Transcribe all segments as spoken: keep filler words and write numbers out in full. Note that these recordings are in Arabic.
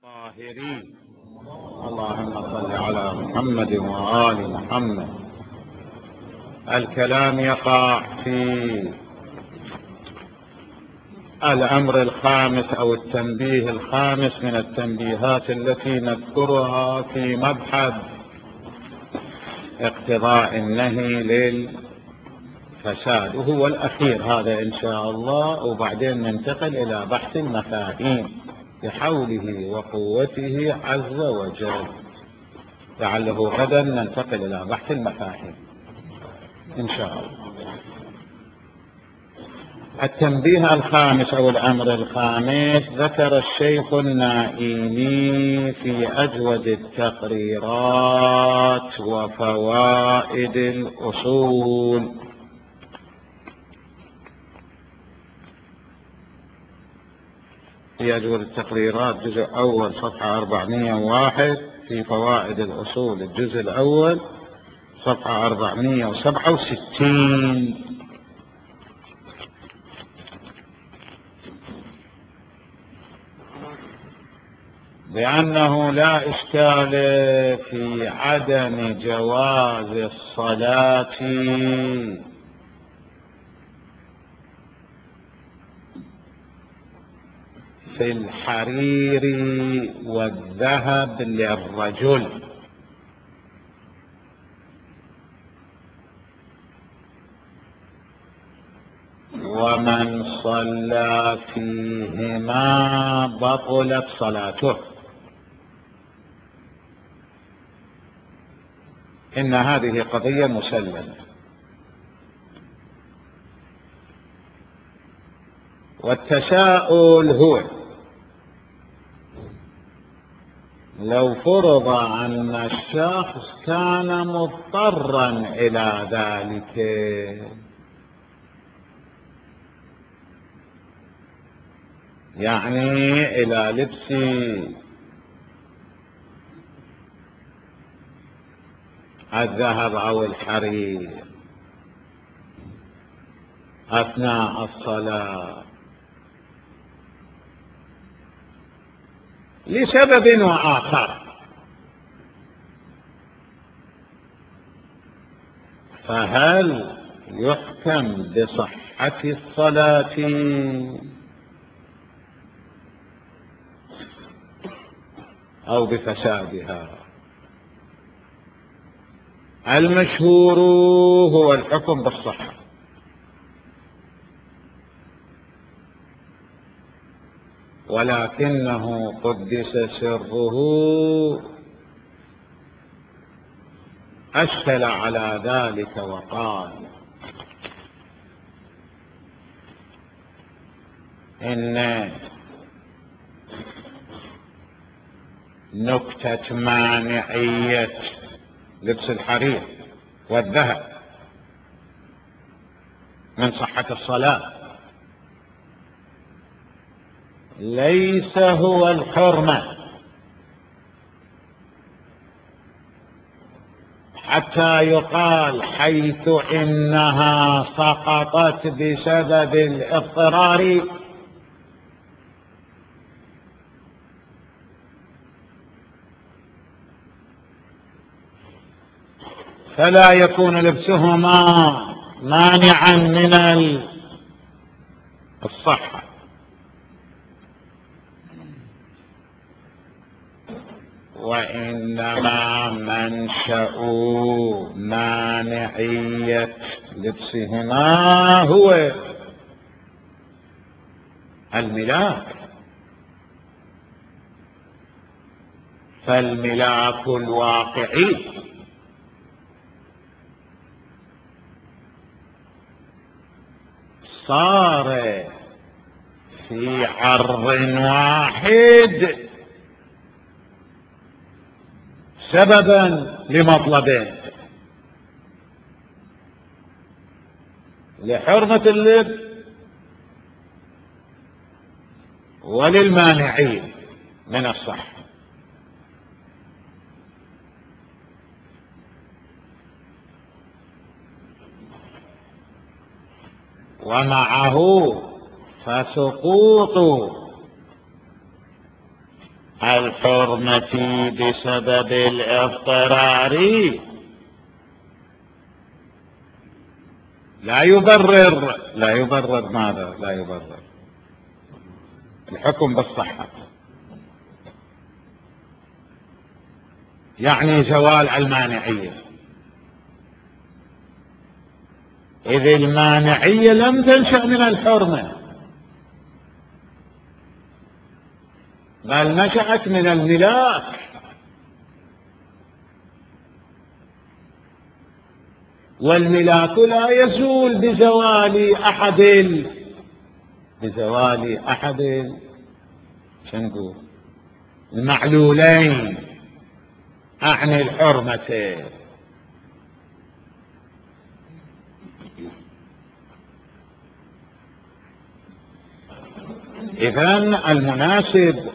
الطاهرين. اللهم صل على محمد وآل محمد. الكلام يقع في الأمر الخامس أو التنبيه الخامس من التنبيهات التي نذكرها في مبحث اقتضاء النهي للفساد، وهو الأخير هذا إن شاء الله، وبعدين ننتقل إلى بحث المفاهيم بحوله وقوته عز وجل، لعله غدا ننتقل إلى بحث المفاهيم إن شاء الله. التنبيه الخامس أو الأمر الخامس ذكر الشيخ النائيني في أجود التقريرات وفوائد الأصول. في أجود التقريرات جزء أول صفحة أربعمائة وواحد، في فوائد الأصول الجزء الأول صفحة أربعمائة وسبعة وستين. لأنه لا إشكال في عدم جواز الصلاة في الحرير والذهب للرجل، ومن صلى فيهما بطلت صلاته. إن هذه قضية مسلمة، والتساؤل هو لو فرض أن الشخص كان مضطرا إلى ذلك، يعني إلى لبس الذهب أو الحرير أثناء الصلاة لسبب وآخر، فهل يحكم بصحة الصلاة أو بفسادها؟ المشهور هو الحكم بالصحة، ولكنه قدس سره أشكل على ذلك وقال إن نكتة مانعية لبس الحرير والذهب من صحة الصلاة ليس هو الحرمة، حتى يقال حيث إنها سقطت بسبب الاضطرار فلا يكون لبسهما مانعا من الصحة. وإنما منشأ مانعية لبسهما هو الملاك، فالملاك الواقعي صار في عرض واحد سببا لمطلبين: لحرمة اللبس وللمانعين من الصحة. ومعه فسقوط الحرمة بسبب الاضطرار لا يبرر لا يبرر ماذا؟ لا يبرر الحكم بالصحة، يعني زوال المانعية، إذ المانعية لم تنشأ من الحرمة بل نشأت من الملاك، والملاك لا يزول بزوال أحد بزوال أحد شنقول المعلولين، أعني الحرمة. إذن المناسب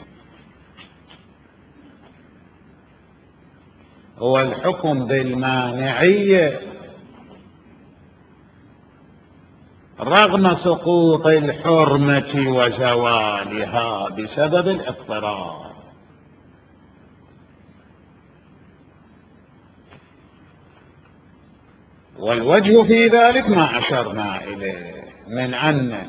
هو الحكم بالمانعية رغم سقوط الحرمة وزوالها بسبب الاضطرار. والوجه في ذلك ما أشرنا إليه من أن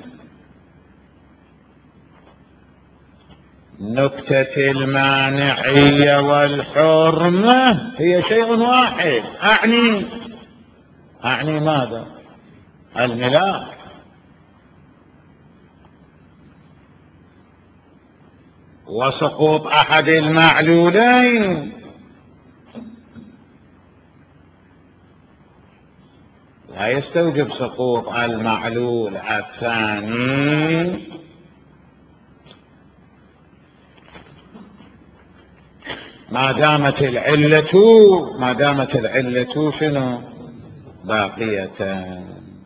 نكتة المانعية والحرمة هي شيء واحد، أعني أعني ماذا؟ الملاك. وسقوط أحد المعلولين لا يستوجب سقوط المعلول الثاني، ما دامت العلة ما دامت العلة شنو باقية.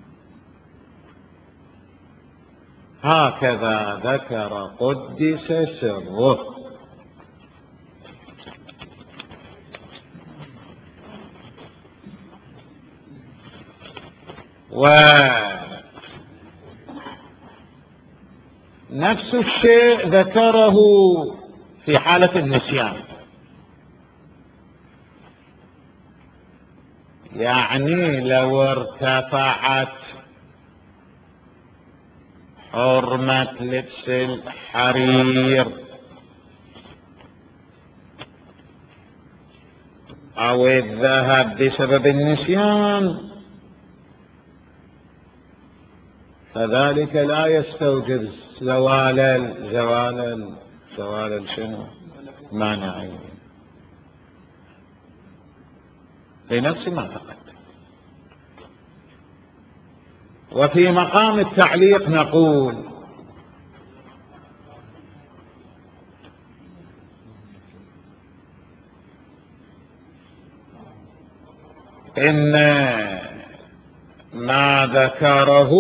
هكذا ذكر قدس سره. ونفس الشيء ذكره في حالة النسيان، يعني لو ارتفعت حرمة لبس الحرير أو الذهب بسبب النسيان فذلك لا يستوجب زوال زوال زوال شنو مانعي لنفس ما تقدم. وفي مقام التعليق نقول إن ما ذكره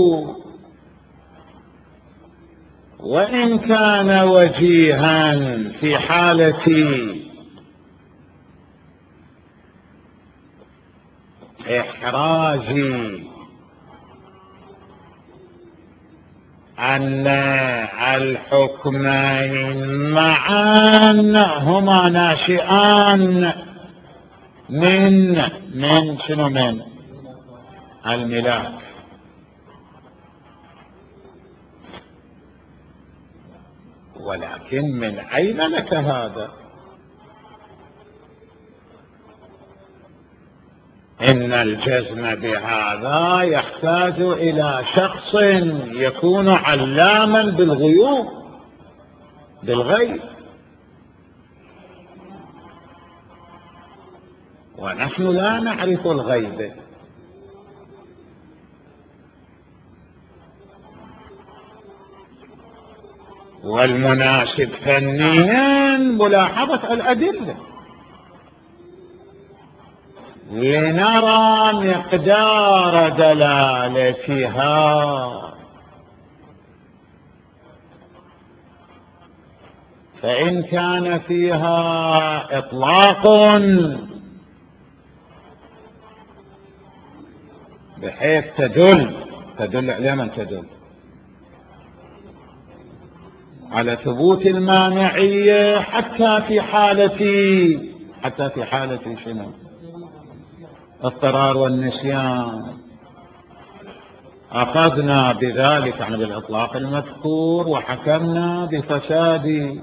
وإن كان وجيها في حالة إحراج أن الحكمين معا هما ناشئان من من شنو من الملاك، ولكن من أين لك هذا؟ إن الجزم بهذا يحتاج إلى شخص يكون علاما بالغيوب بالغيب، ونحن لا نعرف الغيب. والمناسب فنيا ملاحظة الأدلة لنرى مقدار دلالتها، فإن كان فيها إطلاق بحيث تدل تدل على من تدل على ثبوت المانعية حتى في حالة حتى في حالة شنو؟ اضطرار والنسيان. أخذنا بذلك يعني بالإطلاق المذكور وحكمنا بفساد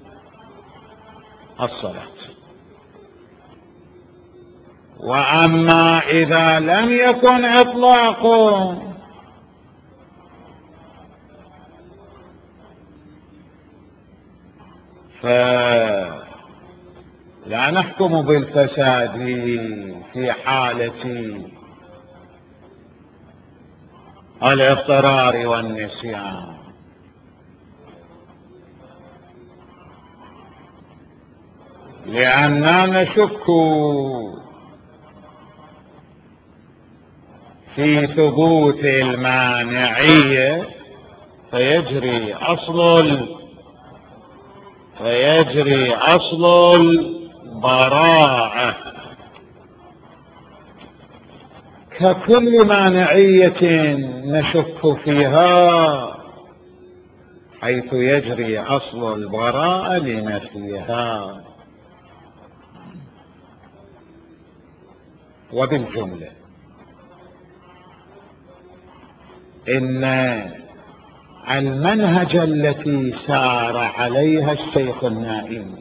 الصلاة. وأما إذا لم يكن إطلاق فلا نحكم بالفساد في حالة الاضطرار والنسيان، لأننا نشك في ثبوت المانعية فيجري أصل فيجري أصل البراءة ككل مانعية نشك فيها، حيث يجري أصل البراءة لنفيها. وبالجملة إن المنهج التي سار عليها الشيخ النائمي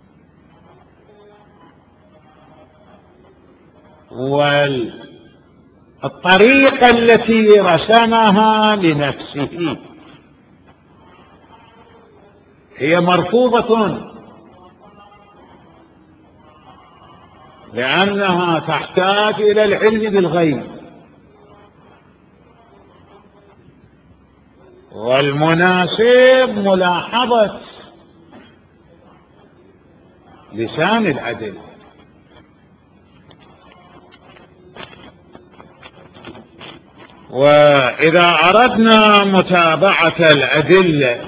والطريقة التي رسمها لنفسه هي مرفوضة، لأنها تحتاج إلى العلم بالغيب، والمناسب ملاحظة لسان الأدلة. وإذا أردنا متابعة الأدلة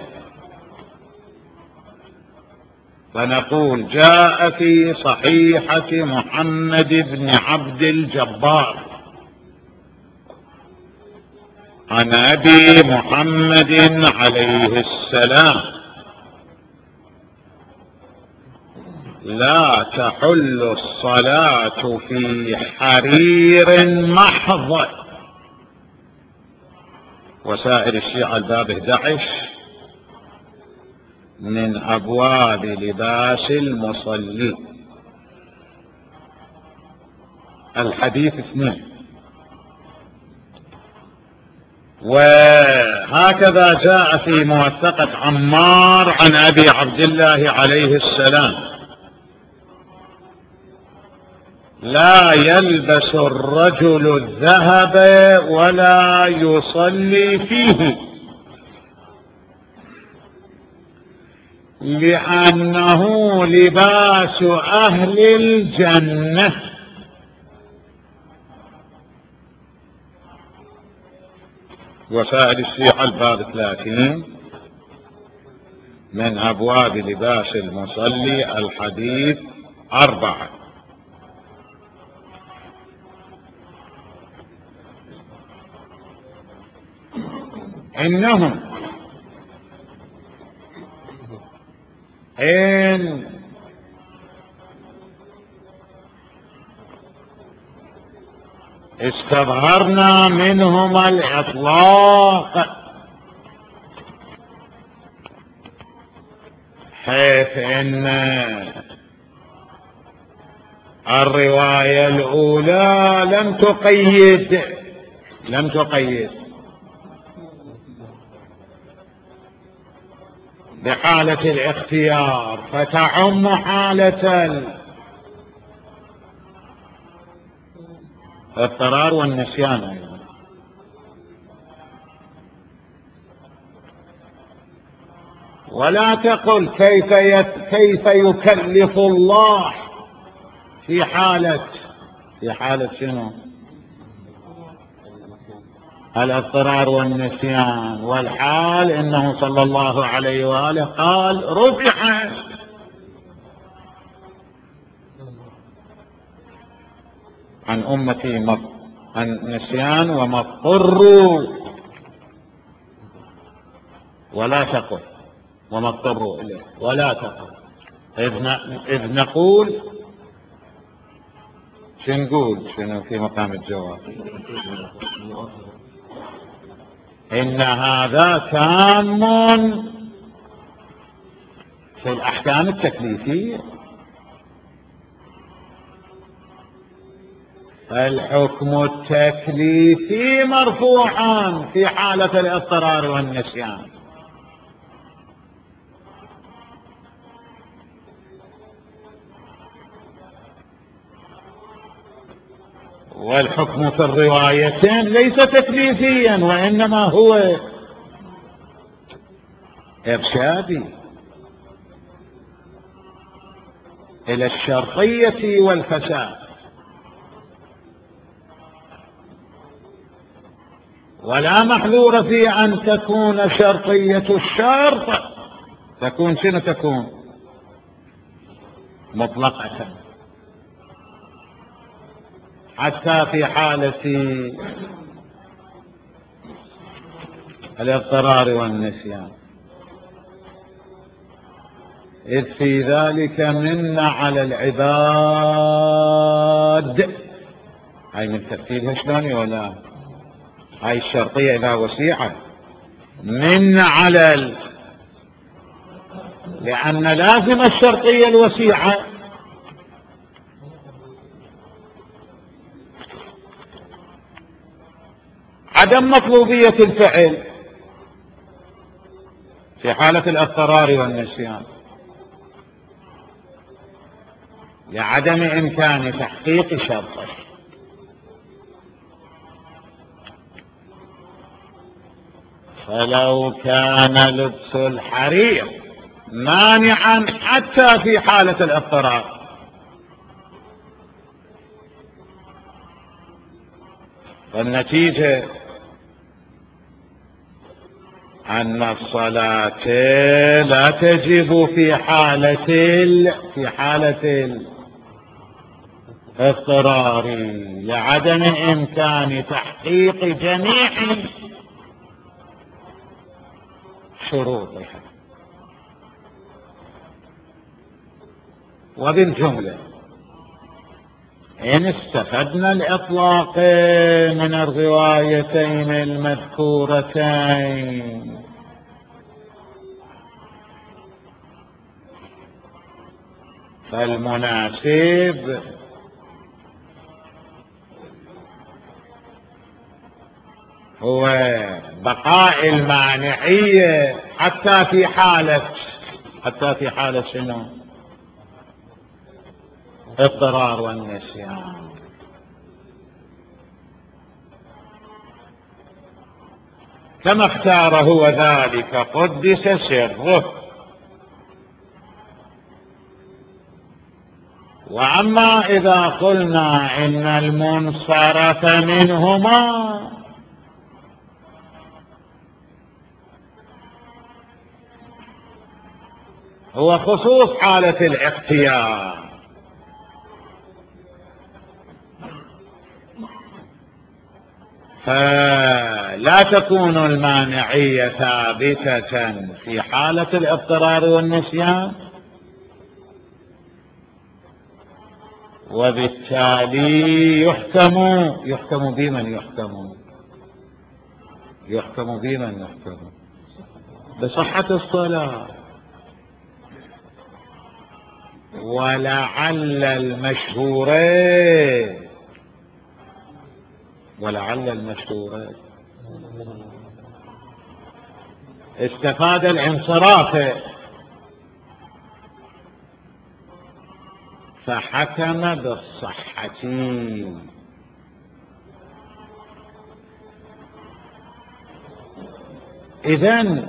فنقول جاء في صحيحة محمد بن عبد الجبار عن أبي محمد عليه السلام: لا تحل الصلاة في حرير محض. وسائر الشيعة الباب أحد عشر من أبواب لباس المصلي. الحديث اثنين. وهكذا جاء في موثقة عمار عن أبي عبد الله عليه السلام: لا يلبس الرجل الذهب ولا يصلي فيه، لأنه لباس أهل الجنة. وسائل الشيعة الباب ثلاثين من أبواب لباس المصلي. الحديث أربعة. إنهم إن استظهرنا منهم الإطلاق حيث إن الرواية الأولى لم تقيد لم تقيد بحالة الاختيار، فتعم حالة الاضطرار والنسيان أيضا. ولا تقل كيف يت... كيف يكلف الله في حالة في حالة شنو؟ الاضطرار والنسيان، والحال انه صلى الله عليه واله قال: رفع عن امتي مط... عن نسيان وما اضطروا. ولا تقل وما اضطروا إليه، ولا تقل. إذ نقول شو نقول شنو في مقام الجواب؟ إن هذا تام في الأحكام التكليفية. الحكم التكليفي مرفوعا في حالة الاضطرار والنسيان، والحكم في الروايتين ليس تكليفيا، وإنما هو إرشادي إلى الشرطية والفساد. ولا محذور في أن تكون شرطية الشرط تكون شنو تكون مطلقة، حتى في حالة الاضطرار والنسيان، إذ في ذلك من على العباد. هاي من ترتيبها شلون ولا هاي الشرطية إذا وسيعة من على ال... لأن لازم الشرطية الوسيعة عدم مطلوبية الفعل في حالة الاضطرار والنسيان، لعدم إمكان تحقيق شرطه. فلو كان لبس الحرير مانعا حتى في حالة الاضطرار، فالنتيجة أن الصلاة لا تجب في حالة في حالة الاضطرار لعدم إمكان تحقيق جميع شروطها. وبالجملة إن استفدنا الإطلاق من الروايتين المذكورتين فالمناسب هو بقاء المانعية حتى في حالة حتى في حالة شنو اضطرار والنسيان. كما اختار هو ذلك قدس سره. وأما إذا قلنا إن المنصرف منهما هو خصوص حالة الاختيار، فلا تكون المانعية ثابتة في حالة الاضطرار والنسيان، وبالتالي يحكم يحكم بمن يحكم يحكم بمن يحكم بصحة الصلاة. ولعل المشهورين ولعل المشهورين استفاد الانصراف فحكم بالصحة. إذن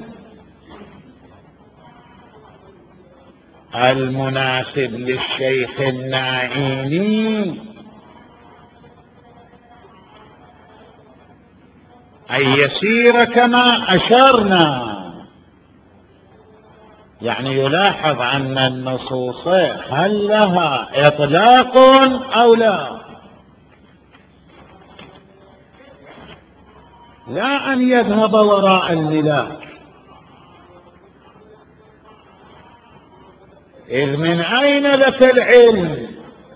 المناسب للشيخ النائيني أن يسير كما أشرنا، يعني يلاحظ أن النصوص هل لها إطلاق أو لا، لا أن يذهب وراء الملاك إذ من أين لك العلم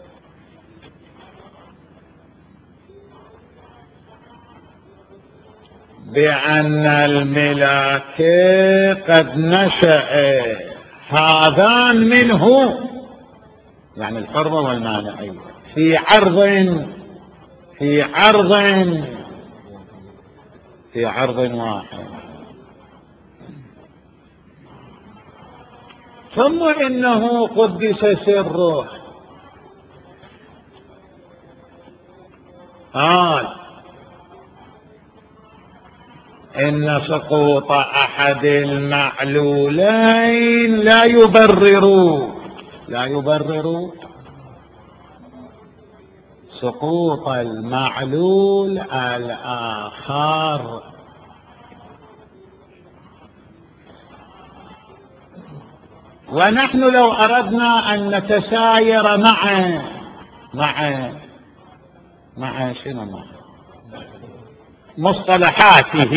بأن الملاك قد نشأ هذان منه، يعني الحرة والمانعية، في عرض في عرض في عرض واحد؟ ثم إنه قدس سره قال إن سقوط أحد المعلولين لا يبرر لا يبرر سقوط المعلول الآخر. ونحن لو أردنا أن نتساير مع مع مع شنو مع مصطلحاته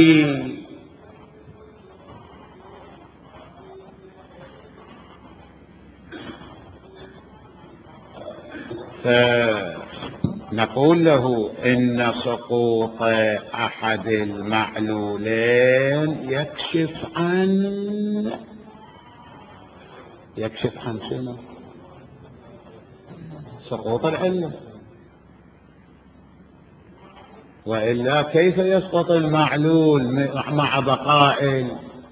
فنقول له إن سقوط أحد المعلولين يكشف عن يكشف عن شنو؟ سقوط العلة، وإلا كيف يسقط المعلول مع بقاء؟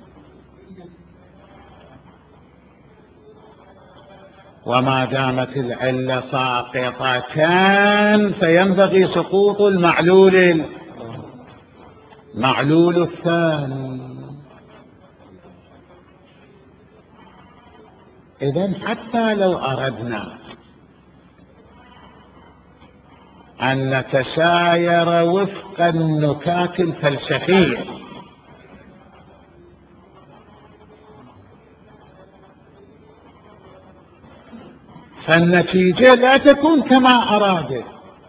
وما دامت العلة ساقطتان فينبغي سقوط المعلول المعلول الثاني. إذن حتى لو أردنا أن نتساير وفق النكات الفلسفية فالنتيجة لا تكون كما أراد،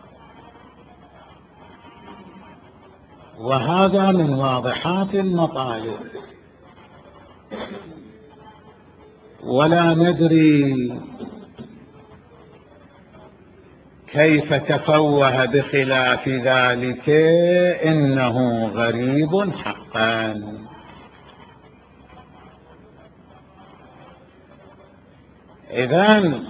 وهذا من واضحات المطالب. ولا ندري كيف تفوه بخلاف ذلك، إنه غريب حقا. إذن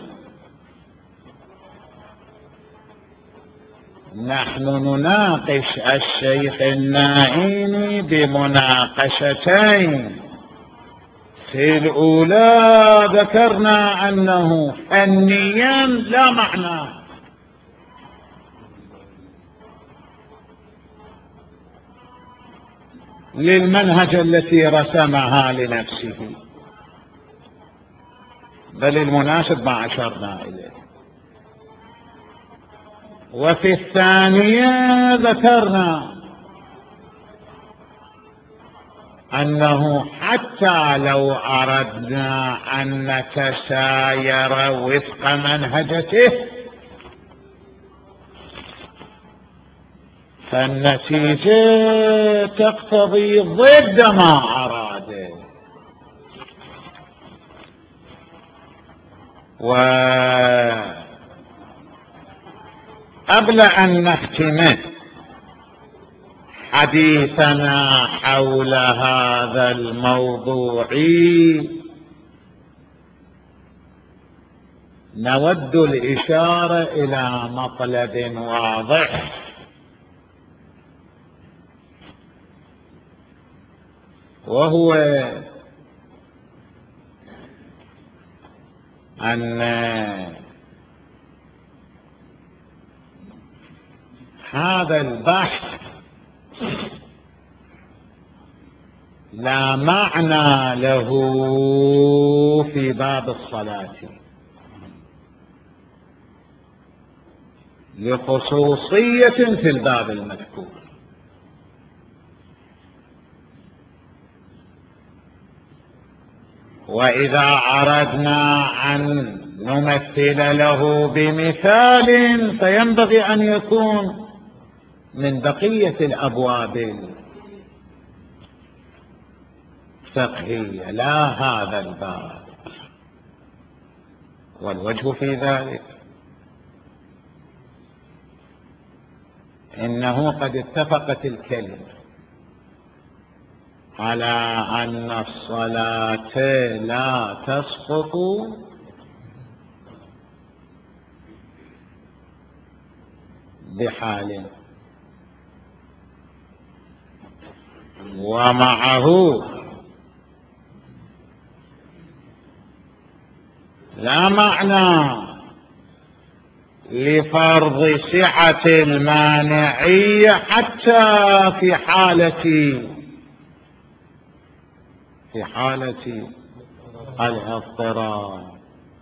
نحن نناقش الشيخ النائيني بمناقشتين. في الأولى ذكرنا أنه فنيا لا معنى، للمنهج التي رسمها لنفسه، بل المناسب ما أشرنا إليه. وفي الثانية ذكرنا أنه حتى لو أردنا أن نتساير وفق منهجته فالنتيجة تقتضي ضد ما أراد. وقبل أن نختم حديثنا حول هذا الموضوع نود الإشارة إلى مطلب واضح، وهو أن هذا البحث لا معنى له في باب الصلاة لخصوصية في الباب المذكور. وإذا أردنا أن نمثل له بمثال فينبغي أن يكون من بقية الأبواب الفقهية لا هذا الباب. والوجه في ذلك إنه قد اتفقت الكلمة على أن الصلاة لا تسقط بحال، ومعه لا معنى لفرض سعة المانعية حتى في حالة في حالة الاضطرار،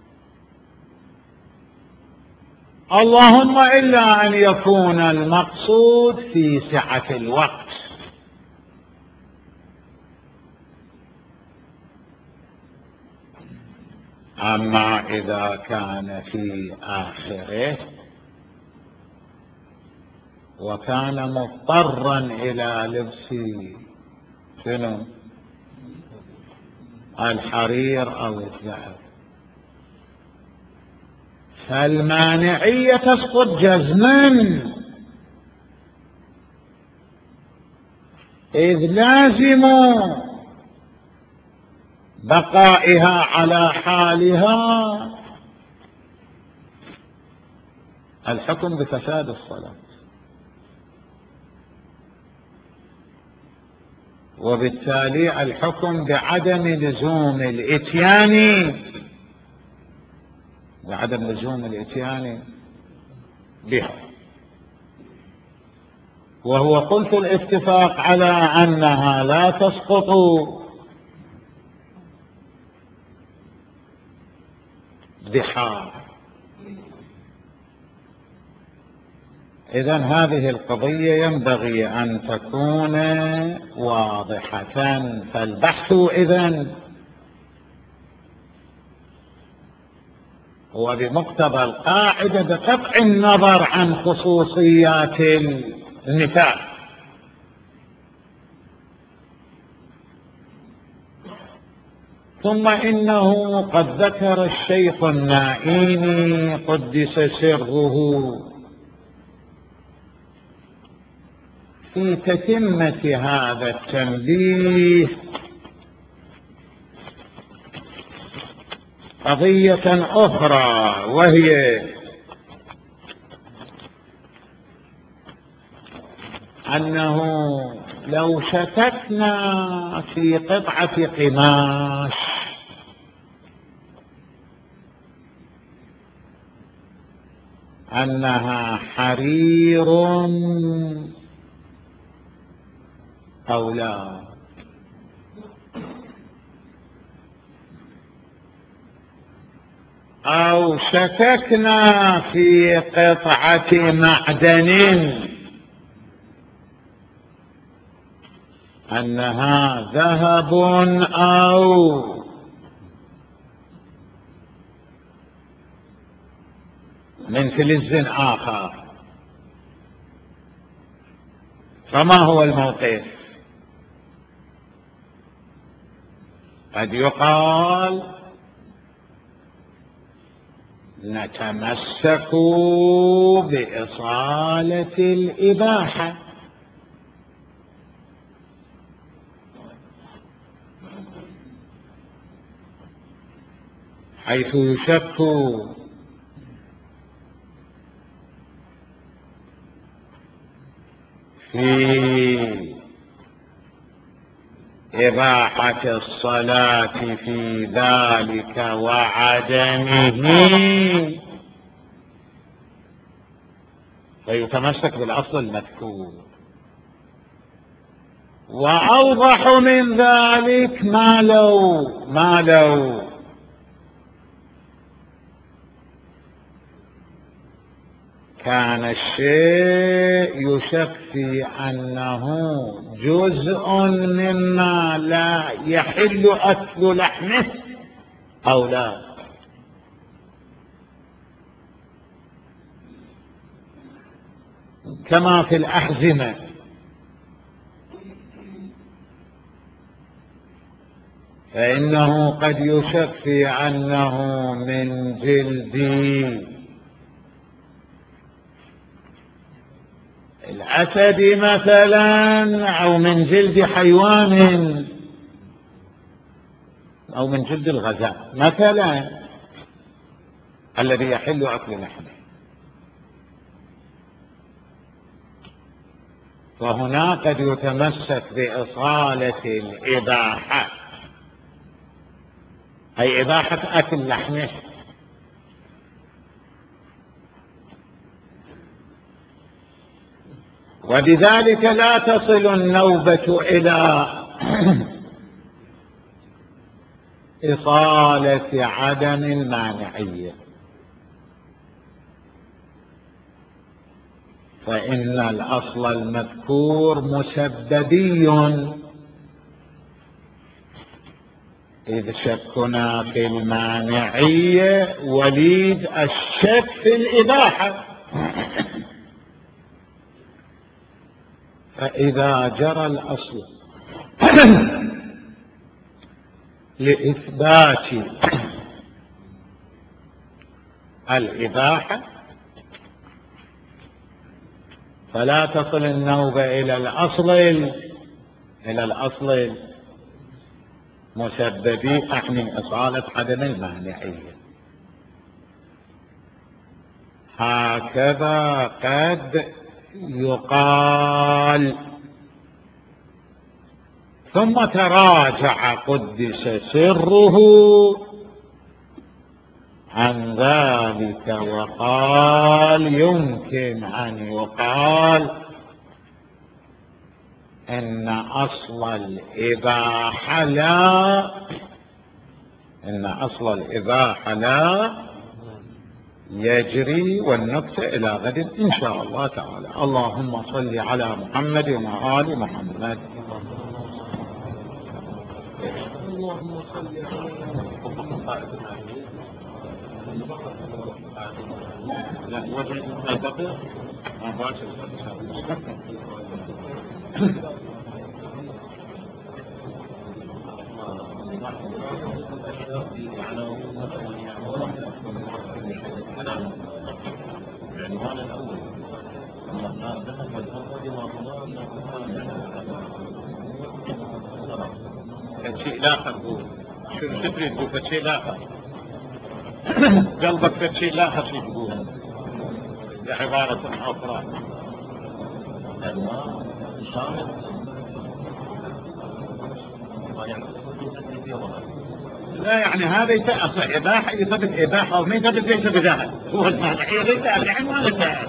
اللهم إلا أن يكون المقصود في سعة الوقت. أما إذا كان في آخره وكان مضطرا إلى لبس شنو الحرير أو الذهب، فالمانعية تسقط جزما، إذ لازم بقائها على حالها الحكم بفساد الصلاة، وبالتالي الحكم بعدم لزوم الاتيان بعدم لزوم الاتيان بها. وهو قلت الاتفاق على أنها لا تسقط بحال. إذن هذه القضية ينبغي أن تكون واضحة، فالبحث إذن هو بمقتضى القاعدة بقطع النظر عن خصوصيات المثال. ثم إنه قد ذكر الشيخ النائيني قدس سره في تتمة هذا التنبيه قضية أخرى، وهي أنه لو شككنا في قطعة قماش أنها حرير أو لا، أو شككنا في قطعة معدن أنها ذهب أو من فلز آخر، فما هو الموقف؟ قد يقال نتمسك بإصالة الإباحة، حيث يشك في إباحة الصلاة في ذلك وعدمه، فيتمسك بالأصل المذكور. وأوضح من ذلك ما لو ما لو كان الشيء يشك في أنه جزء مما لا يحل أكل لحمه أو لا، كما في الأحزمة، فإنه قد يشك في أنه من جلد الأسد مثلا، أو من جلد حيوان، أو من جلد الغزال مثلا الذي يحل أكل لحمه. وهنا قد يتمسك بإصالة الإباحة، أي إباحة أكل لحمه، وبذلك لا تصل النوبة إلى إصالة عدم المانعية، فإن الأصل المذكور مسببي، إذ شكنا في المانعية وليد الشك في الإباحة. فإذا جرى الأصل لإثبات الإباحة فلا تصل النوبة إلى الأصل إلى الأصل المسببي، أعني إصالة عدم المانعية. هكذا قد يقال. ثم تراجع قدس سره عن ذلك وقال: يمكن أن يقال إن أصل الإباحة لا إن أصل الإباحة لا يجري. والنقطة إلى غد إن شاء الله تعالى. اللهم صل على محمد وآل محمد. اللهم صل على لا وجه البقر ما باشر العنوان الأول شيء لا تقول شو تريد تقول شيء لا قلبك في شيء لا خفيف تقول بعبارة أخرى. لا يعني هذا يتأصل إباحة يثبت إباحة أو ما يثبت ليس بذهب، هو المانعية ليس العنوان الذهب.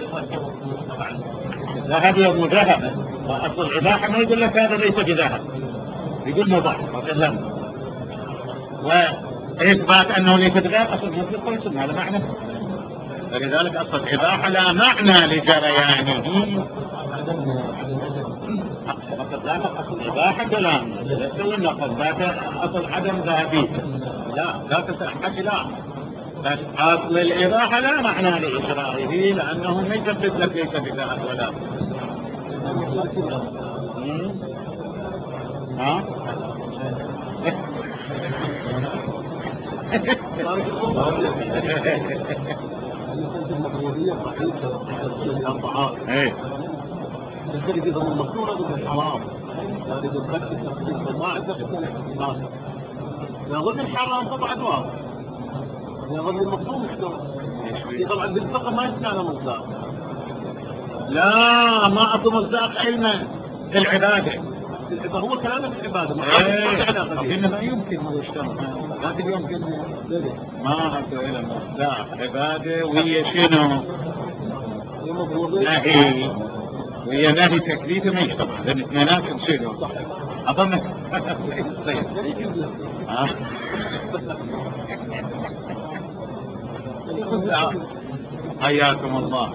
ذهب يا مذهب، وأصل الإباحة ما يقول لك هذا ليس بذهب، يقول مضاح. وإثبات أنه ليس بذهب أصل مطلق ويسمى هذا معنى. فلذلك أصل الإباحة لا معنى لجريانه. لا أصل الإباحة كلام يقول النقل ذات أصل عدم ذهبي، لا لا تسأل لا، بس أصل الإباحة لا معنى لإقراره لأنه ما يثبت لك ليس بذهب ولا ها ايه تشتري في ضمن المكتورة ضمن الحرام، هذه بالخط التفصيل ما عندك اختلاف. يظن الحرام طبعا واضح، يظن المكتوب مشتري. طبعا بالفقه ما يستعنى مصداق، لا ما أعطوا مصداق علما في العبادة. هو كلامه في العبادة ما ما يمكن هو يشتغل لكن يمكن ما أعطوا إلى مصداق عبادة وهي شنو نهي، وهي نهي تكليف ما يشتغل لأن اثنينات شنو أظن حياكم الله.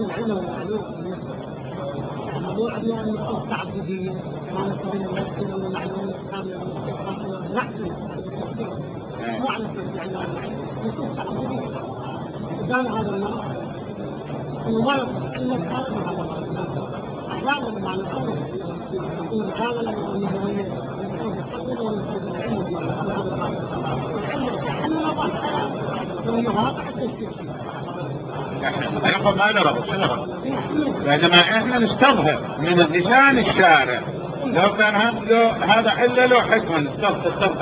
الموضوع يعني نصوص تعبدية ما نستطيع أن نفسنا من المعلومات الكاملة نحن معنى يعني نصوص تعبدية كان هذا النص إنه ما يقول هذا مع أحيانا مع الأمر يقول هذا لما أنه احنا ما له ربط، شنو ربط؟ بينما احنا نستظهر من لسان الشارع، لو كان هذا الا له حكمه نستظهر